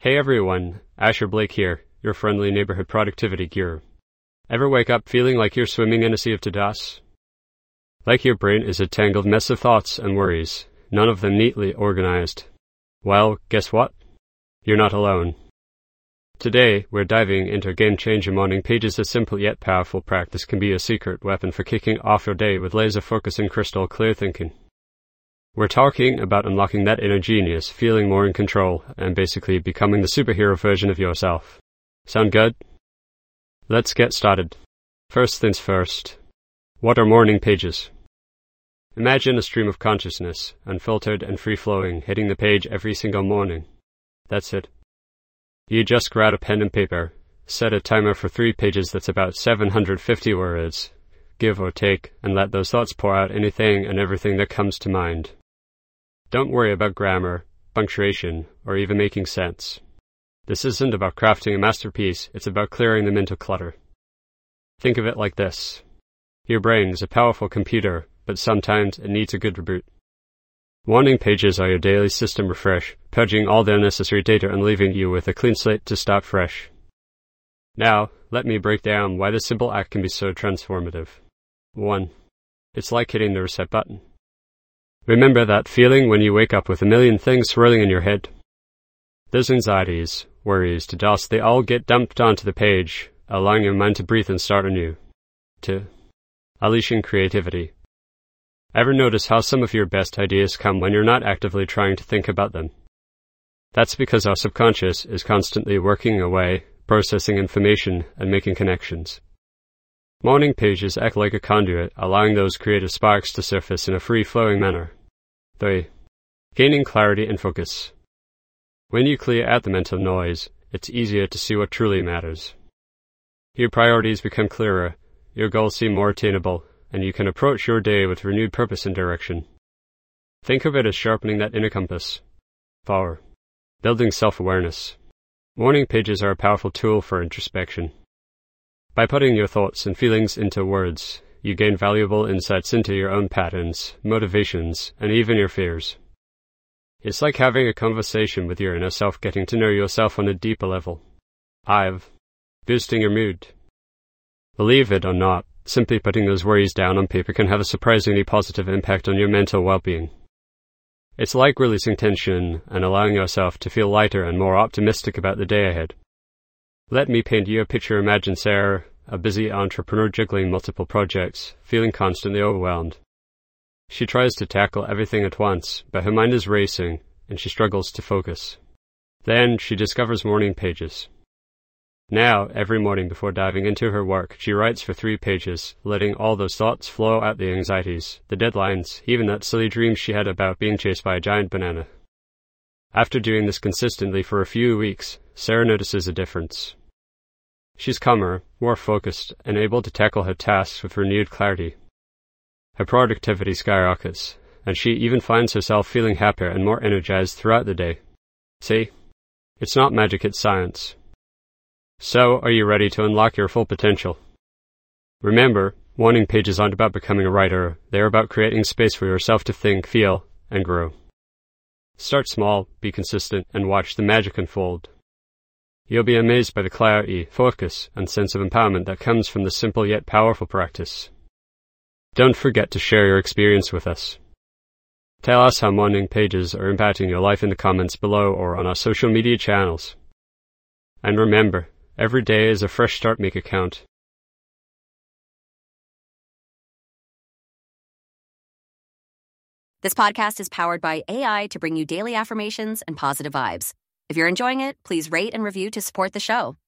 Hey everyone, Asher Blake here, your friendly neighborhood productivity guru. Ever wake up feeling like you're swimming in a sea of to-dos? Like your brain is a tangled mess of thoughts and worries, none of them neatly organized. Well, guess what? You're not alone. Today, we're diving into game-changing morning pages. A simple yet powerful practice can be a secret weapon for kicking off your day with laser focus and crystal clear thinking. We're talking about unlocking that inner genius, feeling more in control, and basically becoming the superhero version of yourself. Sound good? Let's get started. First things first. What are morning pages? Imagine a stream of consciousness, unfiltered and free-flowing, hitting the page every single morning. That's it. You just grab a pen and paper, set a timer for 3 pages that's about 750 words, give or take, and let those thoughts pour out anything and everything that comes to mind. Don't worry about grammar, punctuation, or even making sense. This isn't about crafting a masterpiece, it's about clearing the mental clutter. Think of it like this. Your brain is a powerful computer, but sometimes it needs a good reboot. Morning pages are your daily system refresh, purging all the unnecessary data and leaving you with a clean slate to start fresh. Now, let me break down why this simple act can be so transformative. 1. It's like hitting the reset button. Remember that feeling when you wake up with a million things swirling in your head? Those anxieties, worries, to-dos, they all get dumped onto the page, allowing your mind to breathe and start anew. 2. Unleashing creativity. Ever notice how some of your best ideas come when you're not actively trying to think about them? That's because our subconscious is constantly working away, processing information, and making connections. Morning pages act like a conduit, allowing those creative sparks to surface in a free-flowing manner. 3. Gaining clarity and focus. When you clear out the mental noise, it's easier to see what truly matters. Your priorities become clearer, your goals seem more attainable, and you can approach your day with renewed purpose and direction. Think of it as sharpening that inner compass. 4. Building self-awareness. Morning pages are a powerful tool for introspection. By putting your thoughts and feelings into words, you gain valuable insights into your own patterns, motivations, and even your fears. It's like having a conversation with your inner self, getting to know yourself on a deeper level. 5. Boosting your mood. Believe it or not, simply putting those worries down on paper can have a surprisingly positive impact on your mental well-being. It's like releasing tension and allowing yourself to feel lighter and more optimistic about the day ahead. Let me paint you a picture. Imagine Sarah, a busy entrepreneur juggling multiple projects, feeling constantly overwhelmed. She tries to tackle everything at once, but her mind is racing, and she struggles to focus. Then she discovers morning pages. Now, every morning before diving into her work, she writes for 3 pages, letting all those thoughts flow out, the anxieties, the deadlines, even that silly dream she had about being chased by a giant banana. After doing this consistently for a few weeks, Sarah notices a difference. She's calmer, more focused, and able to tackle her tasks with renewed clarity. Her productivity skyrockets, and she even finds herself feeling happier and more energized throughout the day. See? It's not magic, it's science. So, are you ready to unlock your full potential? Remember, morning pages aren't about becoming a writer, they're about creating space for yourself to think, feel, and grow. Start small, be consistent, and watch the magic unfold. You'll be amazed by the clarity, focus, and sense of empowerment that comes from this simple yet powerful practice. Don't forget to share your experience with us. Tell us how morning pages are impacting your life in the comments below or on our social media channels. And remember, every day is a fresh start. Make it count. This podcast is powered by AI to bring you daily affirmations and positive vibes. If you're enjoying it, please rate and review to support the show.